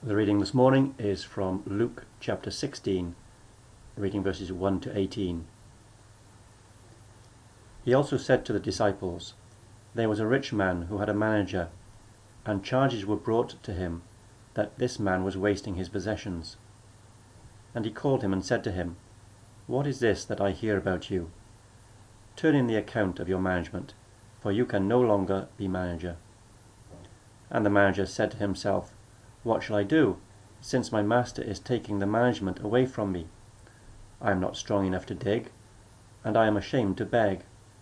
The reading this morning is from Luke chapter 16, reading verses 1 to 18. He also said to the disciples, "There was a rich man who had a manager, and charges were brought to him that this man was wasting his possessions. And he called him and said to him, 'What is this that I hear about you? Turn in the account of your management, for you can no longer be manager.' And the manager said to himself, 'What shall I do, since my master is taking the management away from me? I am not strong enough to dig, and I am ashamed to beg.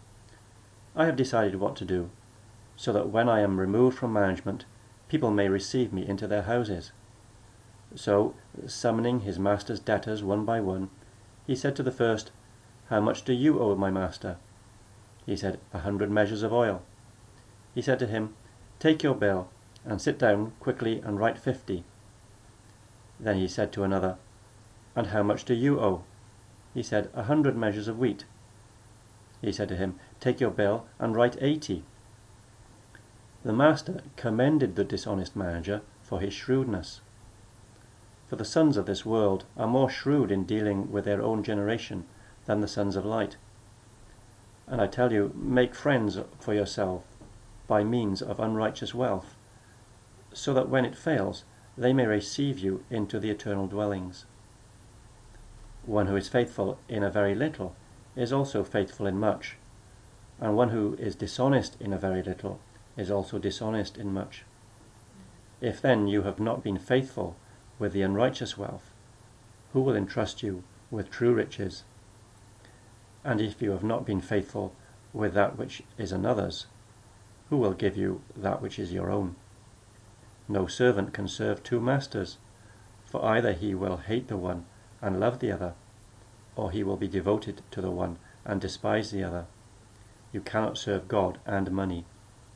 I have decided what to do, so that when I am removed from management, people may receive me into their houses.' So, summoning his master's debtors one by one, he said to the first, 'How much do you owe my master?' He said, 100 measures of oil. He said to him, 'Take your bill, and sit down quickly and write 50. Then he said to another, 'And how much do you owe?' He said, 100 measures of wheat. He said to him, 'Take your bill and write 80. The master commended the dishonest manager for his shrewdness. For the sons of this world are more shrewd in dealing with their own generation than the sons of light. And I tell you, make friends for yourself by means of unrighteous wealth, so that when it fails, they may receive you into the eternal dwellings. One who is faithful in a very little is also faithful in much, and one who is dishonest in a very little is also dishonest in much. If then you have not been faithful with the unrighteous wealth, who will entrust you with true riches? And if you have not been faithful with that which is another's, who will give you that which is your own? No servant can serve two masters, for either he will hate the one and love the other, or he will be devoted to the one and despise the other. You cannot serve God and money."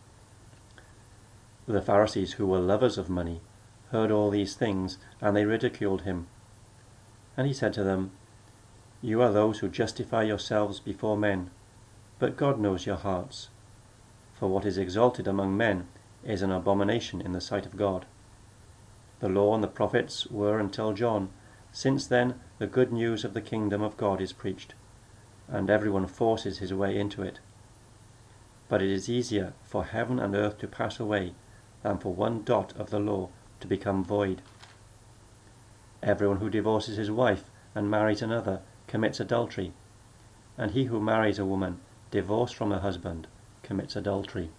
The Pharisees, who were lovers of money, heard all these things, and they ridiculed him. And he said to them, "You are those who justify yourselves before men, but God knows your hearts. For what is exalted among men is an abomination in the sight of God. The law and the prophets were until John. Since then the good news of the kingdom of God is preached, and everyone forces his way into it. But it is easier for heaven and earth to pass away than for one dot of the law to become void. Everyone who divorces his wife and marries another commits adultery, and he who marries a woman divorced from her husband commits adultery."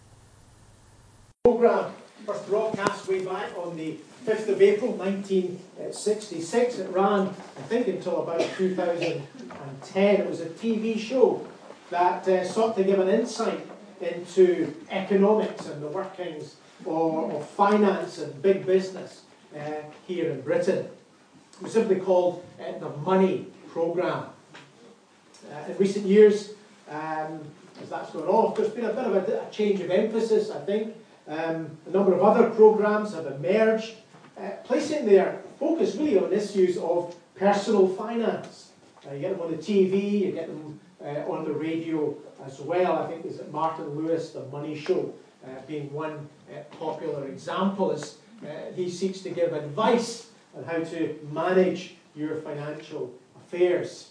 Program first broadcast way back on the 5th of April 1966. It ran, I think, until about 2010. It was a TV show that sought to give an insight into economics and the workings of finance and big business here in Britain. It was simply called the Money Programme. In recent years, as that's gone off, there's been a bit of a change of emphasis, I think. A number of other programmes have emerged, placing their focus really on issues of personal finance. You get them on the TV, you get them on the radio as well. I think there's Martin Lewis, The Money Show, being one popular example, as he seeks to give advice on how to manage your financial affairs.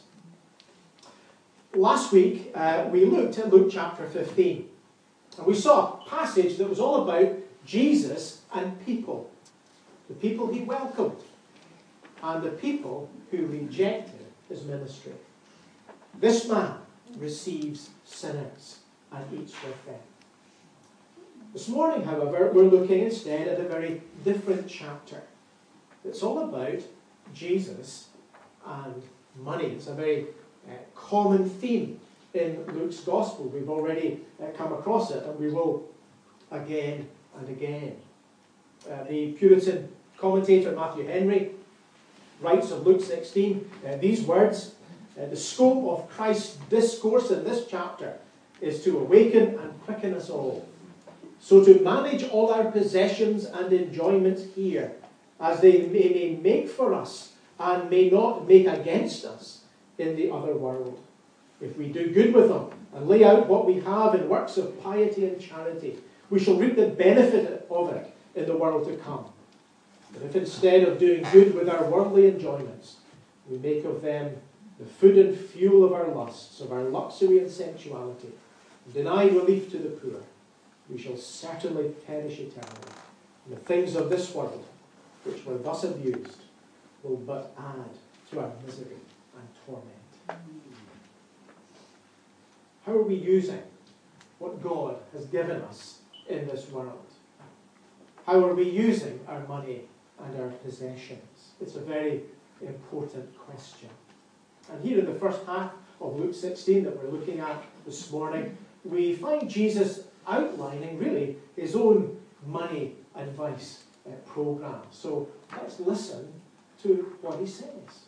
Last week, we looked at Luke chapter 15. And we saw a passage that was all about Jesus and people. The people he welcomed and the people who rejected his ministry. This man receives sinners and eats with them. This morning, however, we're looking instead at a very different chapter. It's all about Jesus and money. It's a very common theme in Luke's Gospel. We've already come across it, and we will again and again. The Puritan commentator Matthew Henry writes of Luke 16 these words: "The scope of Christ's discourse in this chapter is to awaken and quicken us all, so to manage all our possessions and enjoyments here, as they may make for us and may not make against us in the other world. If we do good with them and lay out what we have in works of piety and charity, we shall reap the benefit of it in the world to come. But if instead of doing good with our worldly enjoyments, we make of them the food and fuel of our lusts, of our luxury and sensuality, and deny relief to the poor, we shall certainly perish eternally. And the things of this world, which were thus abused, will but add to our misery and torment. How are we using what God has given us in this world? How are we using our money and our possessions? It's a very important question. And here in the first half of Luke 16 that we're looking at this morning, we find Jesus outlining really his own money advice program. So let's listen to what he says.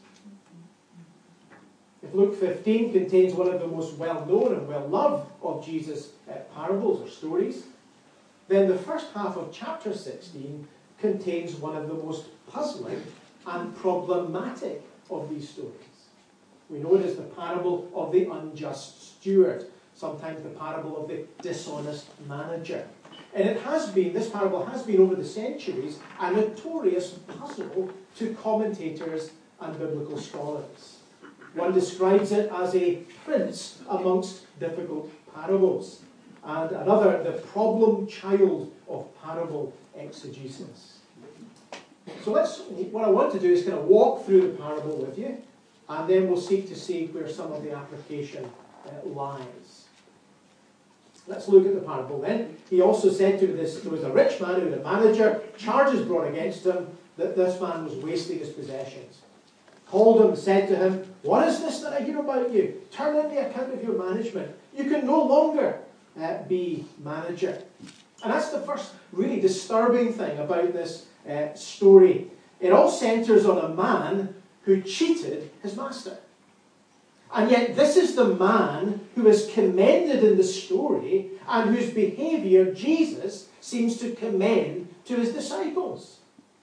If Luke 15 contains one of the most well-known and well-loved of Jesus' parables or stories, then the first half of chapter 16 contains one of the most puzzling and problematic of these stories. We know it as the parable of the unjust steward, sometimes the parable of the dishonest manager. And this parable has been over the centuries a notorious puzzle to commentators and biblical scholars. One describes it as a prince amongst difficult parables, and another the problem child of parable exegesis. So what I want to do is kind of walk through the parable with you, and then we'll seek to see where some of the application lies. Let's look at the parable then. He also said to this, there was a rich man who had a manager, charges brought against him that this man was wasting his possessions. Called him and said to him, "What is this that I hear about you? Turn in the account of your management. You can no longer be manager." And that's the first really disturbing thing about this story. It all centres on a man who cheated his master. And yet this is the man who is commended in the story and whose behaviour Jesus seems to commend to his disciples.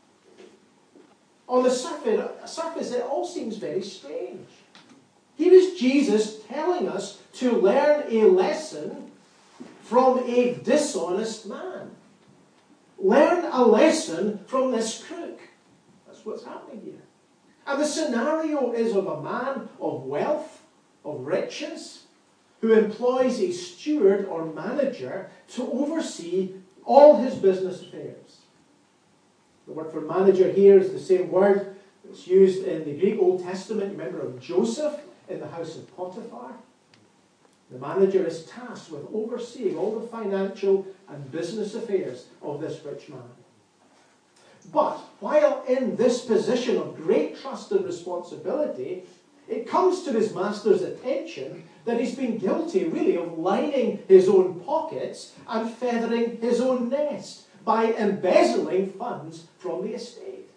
On the surface, it all seems very strange. Here is Jesus telling us to learn a lesson from a dishonest man. Learn a lesson from this crook. That's what's happening here. And the scenario is of a man of wealth, of riches, who employs a steward or manager to oversee all his business affairs. The word for manager here is the same word that's used in the Greek Old Testament. Remember of Joseph in the house of Potiphar? The manager is tasked with overseeing all the financial and business affairs of this rich man. But while in this position of great trust and responsibility, it comes to his master's attention that he's been guilty, really, of lining his own pockets and feathering his own nest by embezzling funds from the estate.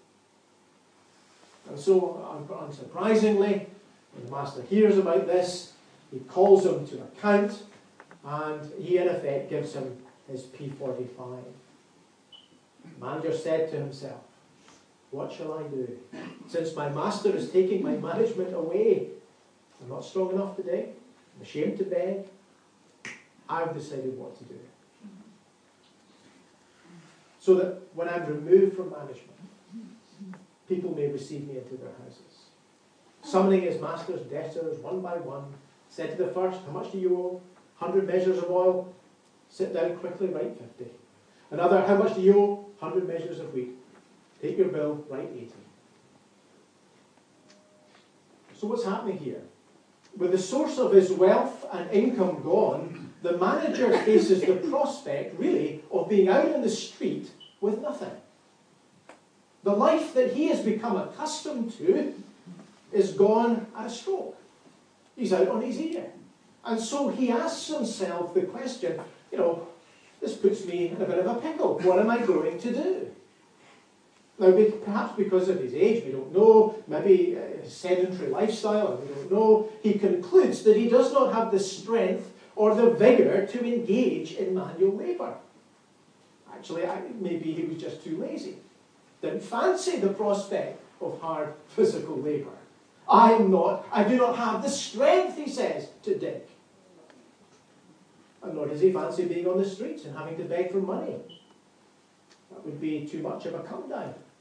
And so, unsurprisingly, when the master hears about this, he calls him to account, and he, in effect, gives him his P45. The manager said to himself, "What shall I do? Since my master is taking my management away, I'm not strong enough to dig, I'm ashamed to beg. I've decided what to do. So that when I'm removed from management, people may receive me into their houses." Summoning his master's debtors one by one, said to the first, "How much do you owe? 100 measures of oil? Sit down quickly, write 50. Another, 'How much do you owe? 100 measures of wheat. Take your bill, write 80. So what's happening here? With the source of his wealth and income gone, the manager faces the prospect, really, of being out in the street with nothing. The life that he has become accustomed to is gone at a stroke. He's out on his ear. And so he asks himself the question, this puts me in a bit of a pickle. What am I going to do? Now, perhaps because of his age, we don't know, maybe his sedentary lifestyle, we don't know, he concludes that he does not have the strength or the vigour to engage in manual labour. Actually, maybe he was just too lazy. Didn't fancy the prospect of hard physical labour. I do not have the strength, he says, to dig. And nor does he fancy being on the streets and having to beg for money. That would be too much of a come down for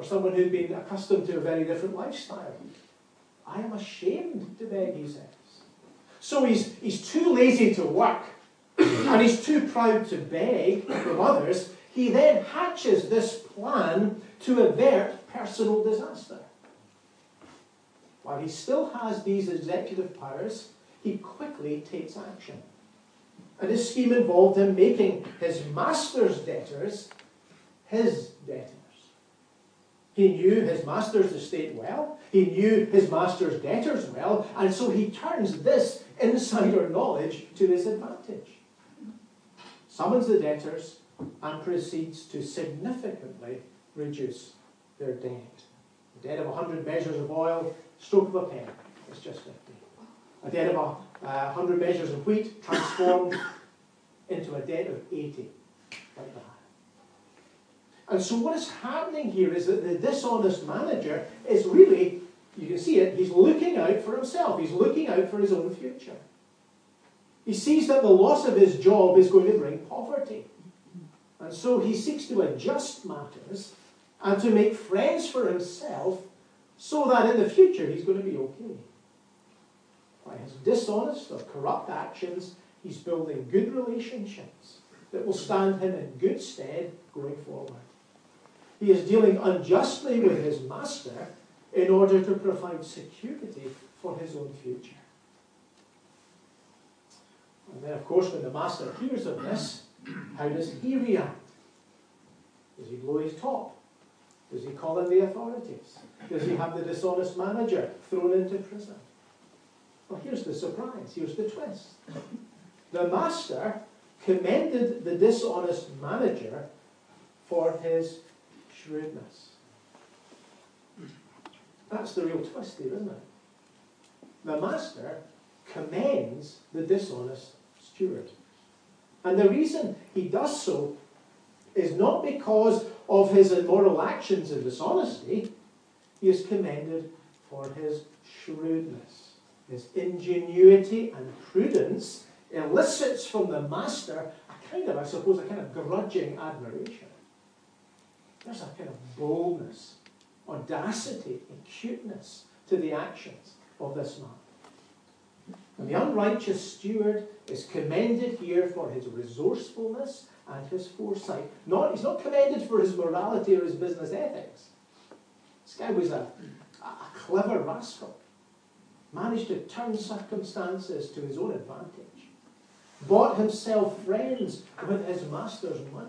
or someone who'd been accustomed to a very different lifestyle. I am ashamed to beg, he says. So he's too lazy to work, and he's too proud to beg from others. He then hatches this plan to avert personal disaster. While he still has these executive powers, he quickly takes action. And his scheme involved him making his master's debtors his debtors. He knew his master's estate well. He knew his master's debtors well. And so he turns this insider knowledge to his advantage. Summons the debtors and proceeds to significantly reduce their debt. A debt of 100 measures of oil, stroke of a pen, it's just 50. A debt of 100 measures of wheat transformed into a debt of 80, like that. And so what is happening here is that the dishonest manager is really, you can see it, he's looking out for himself. He's looking out for his own future. He sees that the loss of his job is going to bring poverty. And so he seeks to adjust matters and to make friends for himself so that in the future he's going to be okay. By his dishonest or corrupt actions, he's building good relationships that will stand him in good stead going forward. He is dealing unjustly with his master in order to provide security for his own future. And then, of course, when the master hears of this, how does he react? Does he blow his top? Does he call in the authorities? Does he have the dishonest manager thrown into prison? Well, here's the surprise. Here's the twist. The master commended the dishonest manager for his shrewdness. That's the real twist here, isn't it? The master commends the dishonest steward. And the reason he does so is not because of his immoral actions and dishonesty. He is commended for his shrewdness. His ingenuity and prudence elicits from the master a kind of grudging admiration. There's a kind of boldness, audacity, and cuteness to the actions of this man. And the unrighteous steward is commended here for his resourcefulness and his foresight. He's not commended for his morality or his business ethics. This guy was a clever rascal. Managed to turn circumstances to his own advantage. Bought himself friends with his master's money.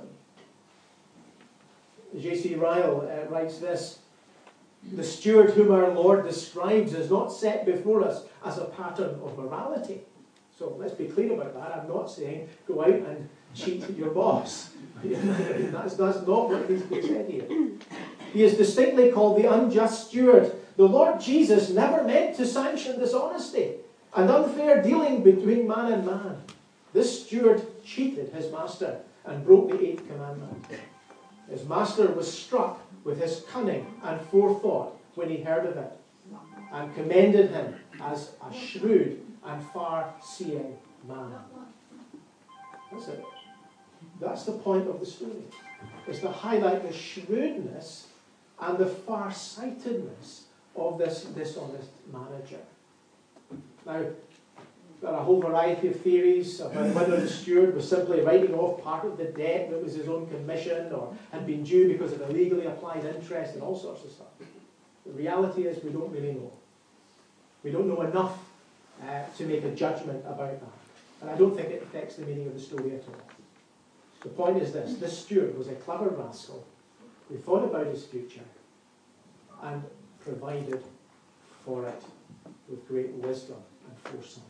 J.C. Ryle writes this: the steward whom our Lord describes is not set before us as a pattern of morality. So let's be clear about that. I'm not saying go out and cheat your boss. That's not what he's said here. He is distinctly called the unjust steward. The Lord Jesus never meant to sanction dishonesty and unfair dealing between man and man. This steward cheated his master and broke the 8th commandment. His master was struck with his cunning and forethought when he heard of it, and commended him as a shrewd and far-seeing man. That's it. That's the point of the story, is to highlight the shrewdness and the far-sightedness of this dishonest manager. Now, there are a whole variety of theories about whether the steward was simply writing off part of the debt that was his own commission or had been due because of illegally applied interest and all sorts of stuff. The reality is we don't really know. We don't know enough to make a judgment about that. And I don't think it affects the meaning of the story at all. The point is this steward was a clever rascal who thought about his future and provided for it with great wisdom and foresight.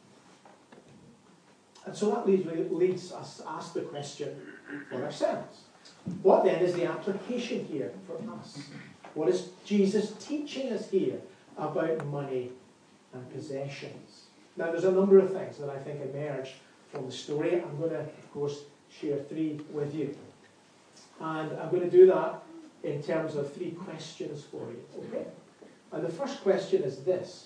And so that leads us to ask the question for ourselves. What then is the application here for us? What is Jesus teaching us here about money and possessions? Now, there's a number of things that I think emerge from the story. I'm going to, of course, share 3 with you. And I'm going to do that in terms of 3 questions for you. Okay? And the first question is this: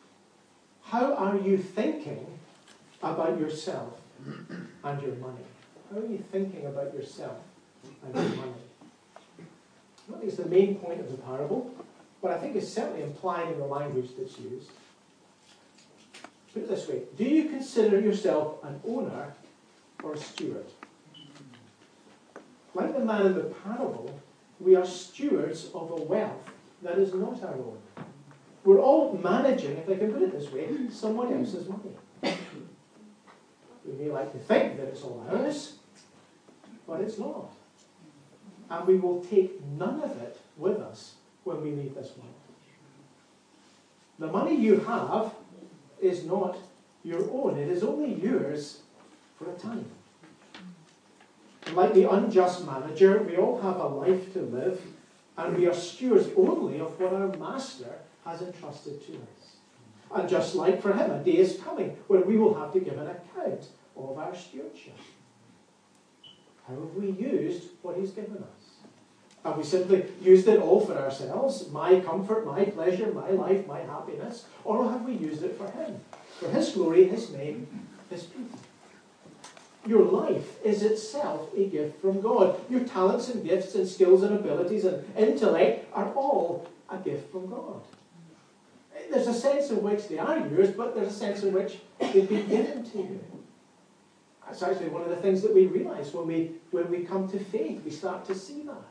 how are you thinking about yourself and your money? How are you thinking about yourself and your money? I don't think it's the main point of the parable, but I think it's certainly implied in the language that's used. Put it this way: do you consider yourself an owner or a steward? Like the man in the parable, we are stewards of a wealth that is not our own. We're all managing, if I can put it this way, someone else's money. We may like to think that it's all ours, but it's not. And we will take none of it with us when we leave this world. The money you have is not your own. It is only yours for a time. And like the unjust manager, we all have a life to live, and we are stewards only of what our master has entrusted to us. And just like for him, a day is coming where we will have to give an account of our stewardship. How have we used what he's given us? Have we simply used it all for ourselves, my comfort, my pleasure, my life, my happiness? Or have we used it for him? For his glory, his name, his people. Your life is itself a gift from God. Your talents and gifts and skills and abilities and intellect are all a gift from God. There's a sense in which they are yours, but there's a sense in which they've been given to you. That's actually one of the things that we realize when we come to faith. We start to see that.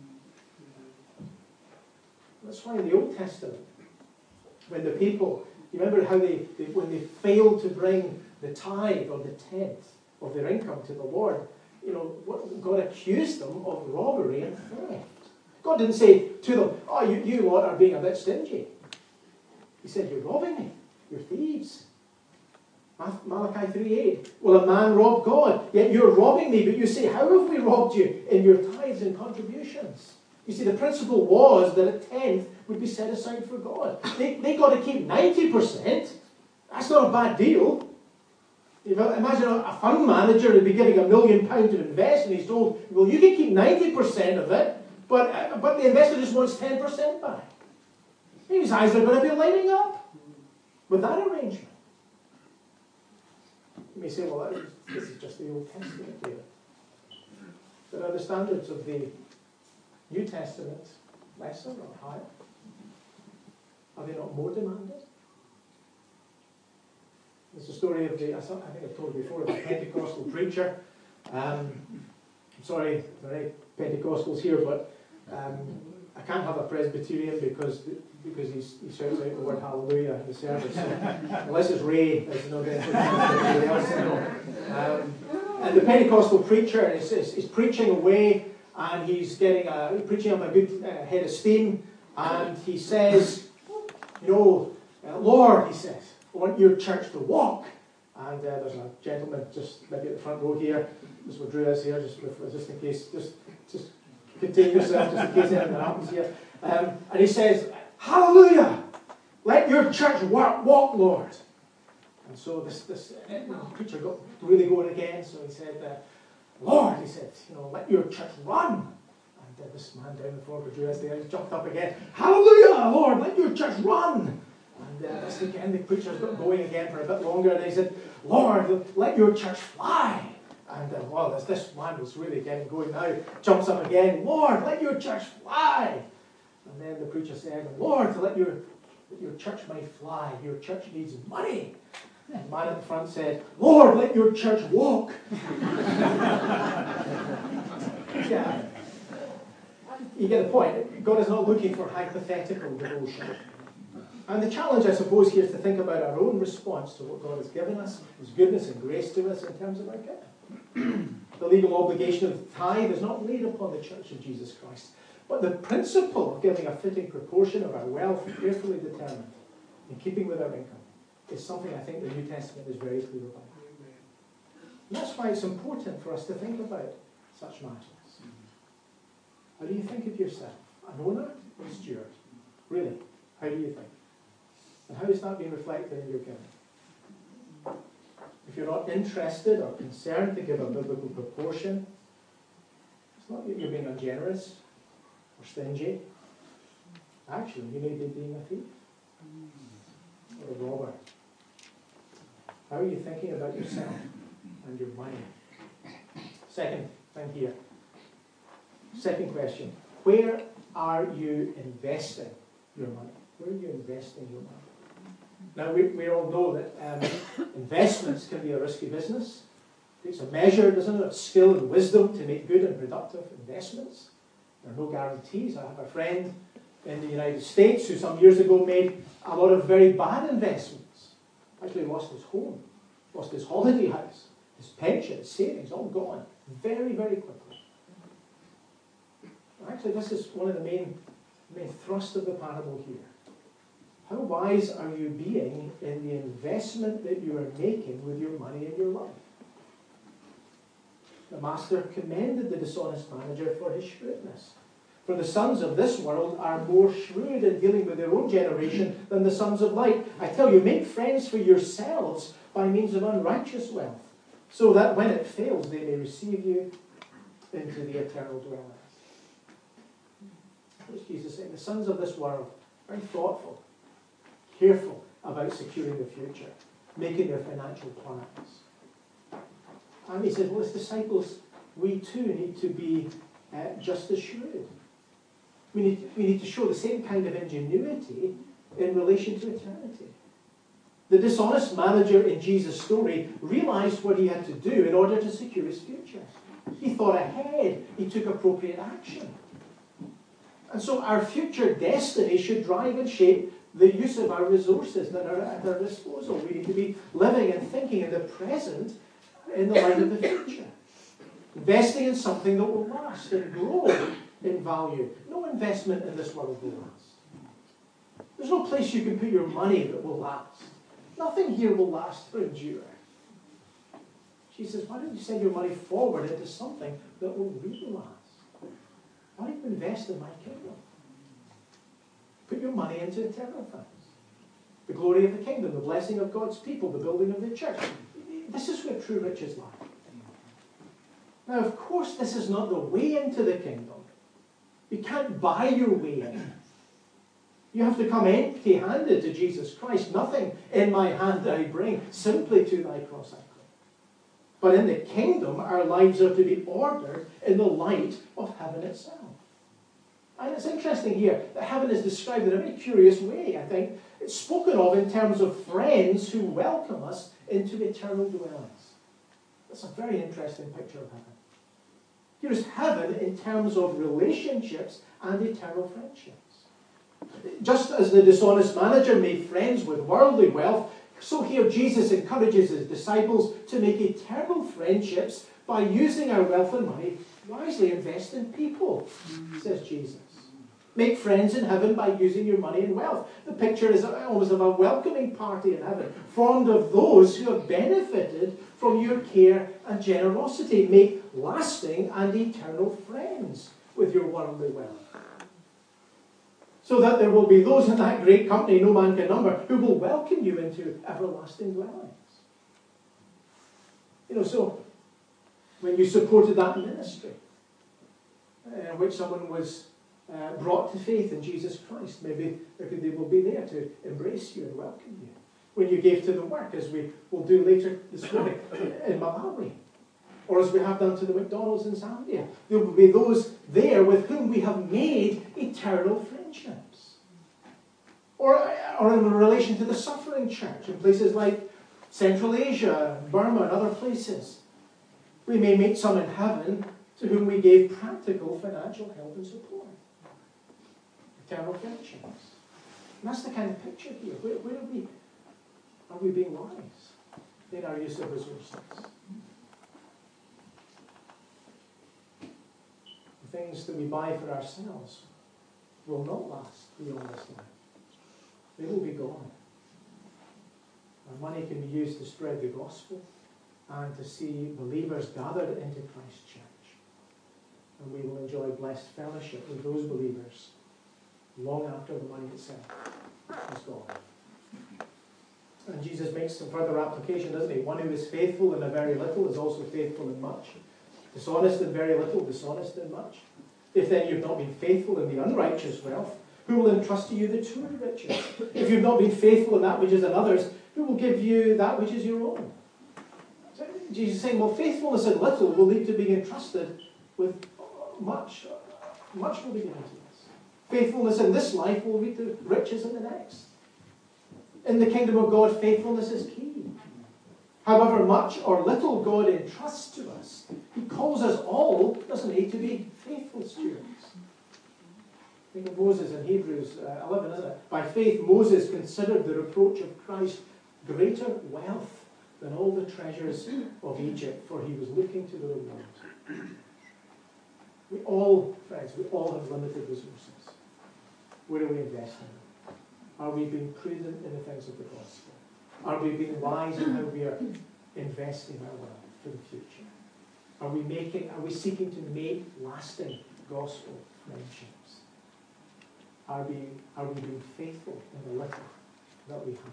That's why in the Old Testament, when the people, you remember how when they failed to bring the tithe or the tenth of their income to the Lord, God accused them of robbery and theft. God didn't say to them, oh, you lot are being a bit stingy. He said, you're robbing me. You're thieves. Malachi 3:8. Will a man rob God? Yet you're robbing me. But you say, how have we robbed you? In your tithes and contributions. You see, the principle was that a tenth would be set aside for God. They got to keep 90%. That's not a bad deal. Imagine a fund manager would be giving £1 million to invest, and he's told, well, you can keep 90% of it, but the investor just wants 10% back. His eyes are going to be lighting up with that arrangement. You may say, well, this is just the Old Testament, David. But are the standards of the New Testament lesser or higher? Are they not more demanded? There's a story of I think I've told you before, of a Pentecostal preacher. I'm sorry, there are any Pentecostals here, but I can't have a Presbyterian because he shouts out the word hallelujah in the service. So, unless it's Ray, there's no anybody else. And the Pentecostal preacher is preaching away, and he's preaching up a good head of steam, and he says, Lord, he says, I want your church to walk. And there's a gentleman just maybe at the front row here, just where Drew is here, just in case, just contain yourself, just in case anything happens here. And he says, hallelujah! Let your church walk, Lord. And so this preacher got really going again, so he said, Lord, he said, let your church run. And this man down the floor, Drew is there, he jumped up again, hallelujah, Lord, let your church run. And this again, the preacher's got going again for a bit longer, and he said, Lord, let your church fly. And this man was really getting going now. Jumps up again, Lord, let your church fly. And then the preacher said, Lord, let your church may fly. Your church needs money. And the man at the front said, Lord, let your church walk. Yeah. You get the point. God is not looking for hypothetical devotion. And the challenge, I suppose, here is to think about our own response to what God has given us, His goodness and grace to us in terms of our giving. The legal obligation of the tithe is not laid upon the Church of Jesus Christ, but the principle of giving a fitting proportion of our wealth, carefully determined, in keeping with our income, is something I think the New Testament is very clear about. And that's why it's important for us to think about such matters. How do you think of yourself? An owner or a steward? Really, how do you think? And how is that being reflected in your giving? If you're not interested or concerned to give a biblical proportion, it's not that you're being ungenerous or stingy. Actually, you may be being a thief or a robber. How are you thinking about yourself and your money? Second thing here. Second question. Where are you investing your money? Where are you investing your money? Now, we all know that investments can be a risky business. It's a measure, doesn't it, of skill and wisdom to make good and productive investments. There are no guarantees. I have a friend in the United States who some years ago made a lot of very bad investments. Actually lost his home, lost his holiday house, his pension, his savings, all gone very, very quickly. Actually, this is one of the main thrust of the parable here. How wise are you being in the investment that you are making with your money in your life? The master commended the dishonest manager for his shrewdness. For the sons of this world are more shrewd in dealing with their own generation than the sons of light. I tell you, make friends for yourselves by means of unrighteous wealth, so that when it fails, they may receive you into the eternal dwellings. What's Jesus saying? The sons of this world are very thoughtful, careful about securing the future, making their financial plans. And he says, well, as disciples, we too need to be just as shrewd. We need to show the same kind of ingenuity in relation to eternity. The dishonest manager in Jesus' story realized what he had to do in order to secure his future. He thought ahead. He took appropriate action. And so our future destiny should drive and shape the use of our resources that are at our disposal. We need to be living and thinking in the present in the light of the future. Investing in something that will last and grow in value. No investment in this world will last. There's no place you can put your money that will last. Nothing here will last or endure. She says, why don't you send your money forward into something that will really last? Why don't you invest in my kingdom? Put your money into eternal things. The glory of the kingdom, the blessing of God's people, the building of the church. This is where true riches lie. Now, of course, this is not the way into the kingdom. You can't buy your way in. You have to come empty-handed to Jesus Christ. Nothing in my hand I bring, simply to thy cross I cling. But in the kingdom, our lives are to be ordered in the light of heaven itself. And it's interesting here that heaven is described in a very curious way, I think. It's spoken of in terms of friends who welcome us into eternal dwellings. That's a very interesting picture of heaven. Here's heaven in terms of relationships and eternal friendships. Just as the dishonest manager made friends with worldly wealth, so here Jesus encourages his disciples to make eternal friendships by using our wealth and money wisely. Invest in people, says Jesus. Make friends in heaven by using your money and wealth. The picture is almost of a welcoming party in heaven, formed of those who have benefited from your care and generosity. Make lasting and eternal friends with your worldly wealth. So that there will be those in that great company no man can number who will welcome you into everlasting dwellings. So when you supported that ministry, in which someone was brought to faith in Jesus Christ, maybe they will be there to embrace you and welcome you. When you gave to the work, as we will do later this morning in Malawi, or as we have done to the McDonald's in Zambia, there will be those there with whom we have made eternal friendships. Or in relation to the suffering church in places like Central Asia, Burma, and other places. We may meet some in heaven to whom we gave practical financial help and support. Eternal friendships. And that's the kind of picture here. Where are we being wise in our use of resources? The things that we buy for ourselves will not last beyond this life. They will be gone. Our money can be used to spread the gospel and to see believers gathered into Christ's church. And we will enjoy blessed fellowship with those believers long after the money itself is gone. And Jesus makes some further application, doesn't he? One who is faithful in a very little is also faithful in much. Dishonest in very little, dishonest in much. If then you've not been faithful in the unrighteous wealth, who will entrust to you the true riches? If you've not been faithful in that which is another's, who will give you that which is your own? So Jesus is saying, well, faithfulness in little will lead to being entrusted with much. Much will be given to us. Faithfulness in this life will lead to riches in the next. In the kingdom of God, faithfulness is key. However much or little God entrusts to us, he calls us all, doesn't he, to be faithful stewards. Think of Moses in Hebrews 11, isn't it? By faith, Moses considered the reproach of Christ greater wealth than all the treasures of Egypt, for he was looking to the reward. We all, friends, we all have limited resources. Where are we investing? Are we being prudent in the things of the gospel? Are we being wise in how we are investing our wealth for the future? Are we seeking to make lasting gospel friendships? Are we being faithful in the little that we have?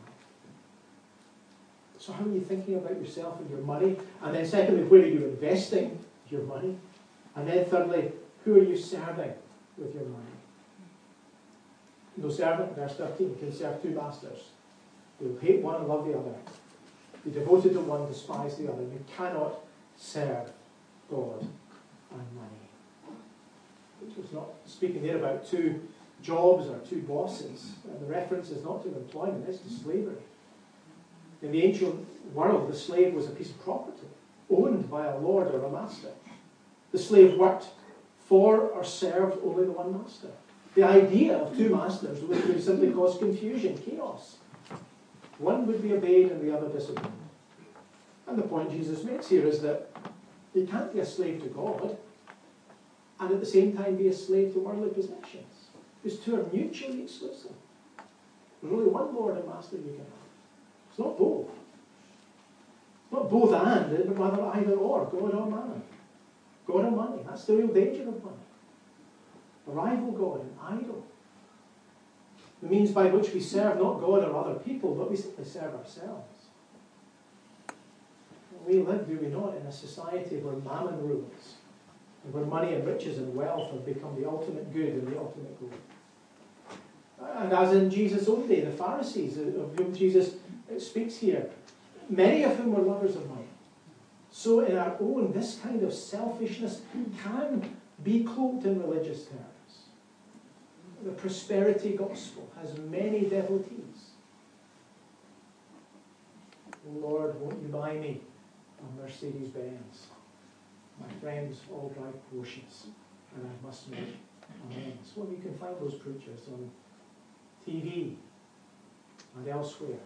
So how are you thinking about yourself and your money? And then secondly, where are you investing your money? And then thirdly, who are you serving with your money? No servant, verse 13, can serve two masters. You will hate one and love the other. Be devoted to one, despise the other. You cannot serve God and money. It's not speaking there about two jobs or two bosses. The reference is not to employment, it's to slavery. In the ancient world, the slave was a piece of property owned by a lord or a master. The slave worked for or served only the one master. The idea of two masters would simply cause confusion, chaos. One would be obeyed and the other disobeyed. And the point Jesus makes here is that you can't be a slave to God and at the same time be a slave to worldly possessions. These two are mutually exclusive. There's only one Lord and Master you can have. It's not both. It's not both and, but rather either or, God or mammon. God or money. That's the real danger of money. A rival God, an idol. The means by which we serve not God or other people, but we simply serve ourselves. We live, do we not, in a society where mammon rules, and where money and riches and wealth have become the ultimate good and the ultimate goal. And as in Jesus' own day, the Pharisees, of whom Jesus speaks here, many of whom were lovers of money. So in our own, this kind of selfishness can be cloaked in religious terms. The prosperity gospel has many devotees. Lord, won't you buy me a Mercedes Benz? My friends all drive Porsches, and I must make amends. Well, you can find those preachers on TV and elsewhere.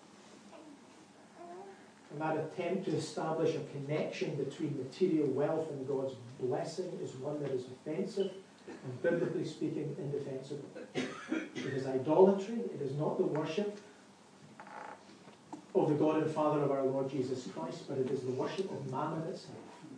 And that attempt to establish a connection between material wealth and God's blessing is one that is offensive and, biblically speaking, indefensible. It is idolatry. It is not the worship of the God and Father of our Lord Jesus Christ, but it is the worship of mammon itself.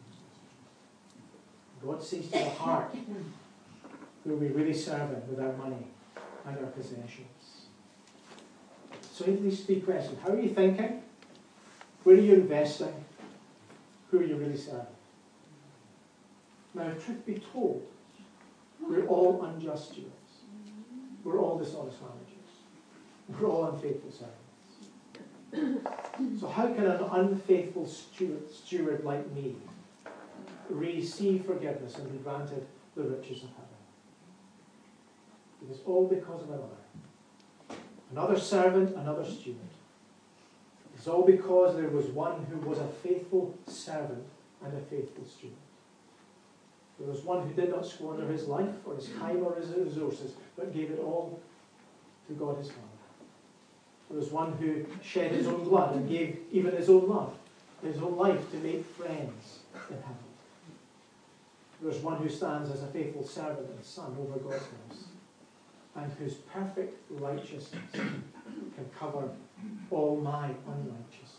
God sees to the heart who we really serve Him with our money and our possessions. So into these three questions. How are you thinking? Where are you investing? Who are you really serving? Now, truth be told, we're all unjust stewards. We're all dishonest managers. We're all unfaithful servants. So how can an unfaithful steward like me receive forgiveness and be granted the riches of heaven? It is all because of another servant, another steward. It's all because there was one who was a faithful servant and a faithful steward. There was one who did not squander his life or his time or his resources, but gave it all to God his Father. There was one who shed his own blood and gave even his own love, his own life to make friends in heaven. There was one who stands as a faithful servant and son over God's house, and whose perfect righteousness can cover all my unrighteousness.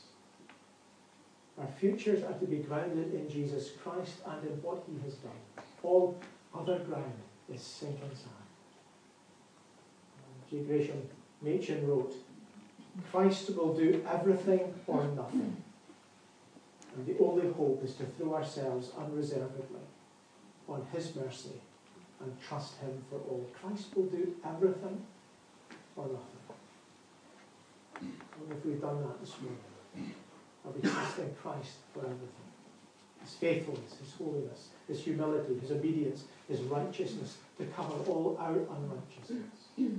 Our futures are to be grounded in Jesus Christ and in what He has done. All other ground is sinking sand. J. Gresham Machen wrote, Christ will do everything or nothing. And the only hope is to throw ourselves unreservedly on His mercy and trust Him for all. Christ will do everything or nothing. I wonder if we've done that this morning. Are we trusting Christ for everything? His faithfulness, His holiness, His humility, His obedience, His righteousness, to cover all our unrighteousness.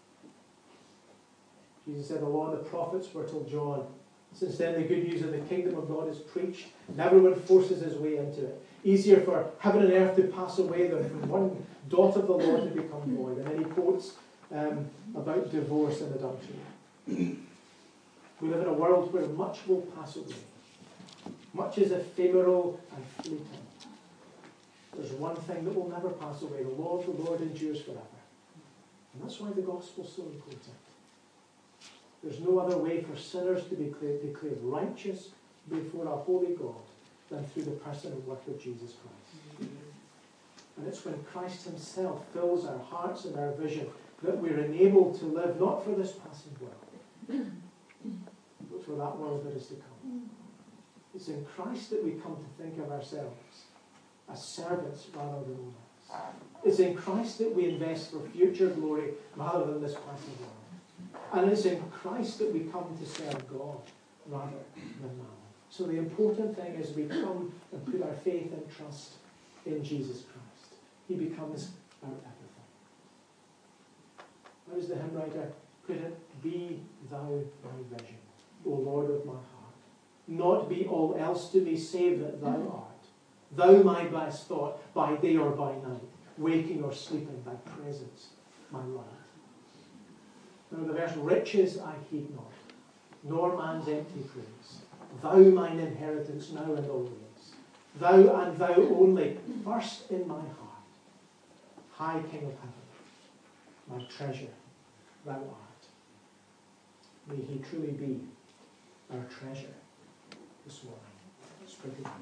Jesus said the law and the prophets were till John. Since then, the good news of the kingdom of God is preached, and everyone forces his way into it. Easier for heaven and earth to pass away than for one dot of the law to become void. And then he quotes about divorce and adultery. We live in a world where much will pass away. Much is ephemeral and fleeting. There's one thing that will never pass away. The law of the Lord endures forever. And that's why the gospel is so important. There's no other way for sinners to be declared righteous before a holy God than through the person and work of Jesus Christ. And it's when Christ himself fills our hearts and our vision that we're enabled to live not for this passing world, but for that world that is to come. It's in Christ that we come to think of ourselves as servants rather than owners. It's in Christ that we invest for future glory rather than this passing world. And it's in Christ that we come to serve God rather than mammon. So the important thing is we come and put our faith and trust in Jesus Christ. He becomes our everything. How does the hymn writer put it? Be thou my vision, O Lord of my heart. Not be all else to me save that thou art. Thou my best thought, by day or by night, waking or sleeping, thy presence, my light. Now the verse, riches I heed not, nor man's empty praise. Thou mine inheritance now and always. Thou and thou only, first in my heart. High King of heaven, my treasure, thou art. May he truly be our treasure this morning. Let's pray together.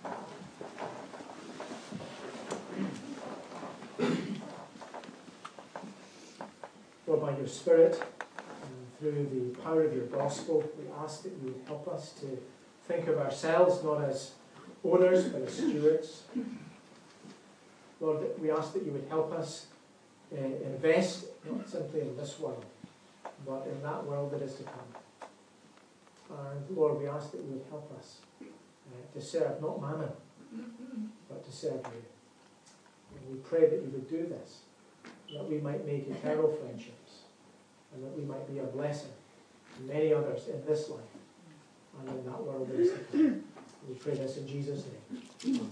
Lord, by your Spirit, through the power of your gospel, we ask that you would help us to think of ourselves not as owners, but as stewards. Lord, we ask that you would help us invest not simply in this world, but in that world that is to come. And Lord, we ask that you would help us to serve not mammon, but to serve you. And we pray that you would do this, that we might make eternal friendships, and that we might be a blessing to many others in this life and in that world that is to come. We pray this in Jesus' name.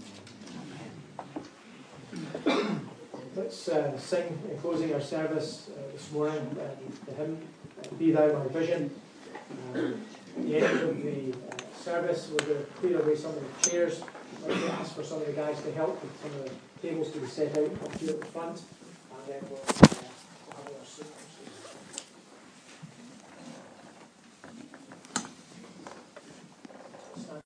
Amen. Let's sing in closing our service this morning the hymn, Be Thou My Vision. At the end of the service, we're going to clear away some of the chairs. I'd like to ask for some of the guys to help with some of the tables to be set out up here at the front. And then we'll